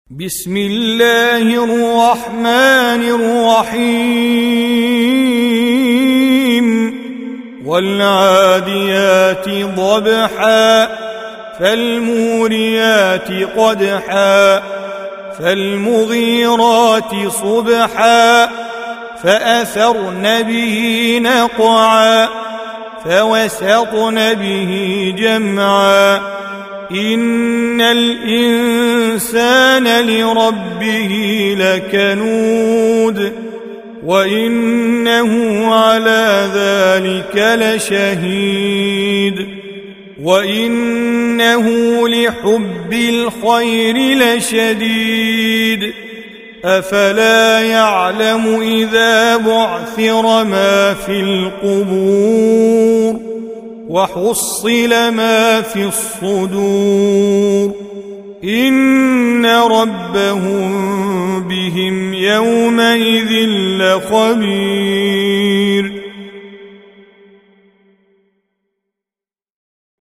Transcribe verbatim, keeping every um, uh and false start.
بسم الله الرحمن الرحيم والعاديات ضبحا فالموريات قدحا فالمغيرات صبحا فأثرن به نقعا فوسطن به جمعا إن الإنسان لربه لكنود وإنه على ذلك لشهيد وإنه لحب الخير لشديد أفلا يعلم إذا بعثر ما في القبور وحصل ما في الصدور إن ربهم بهم يومئذ لخبير.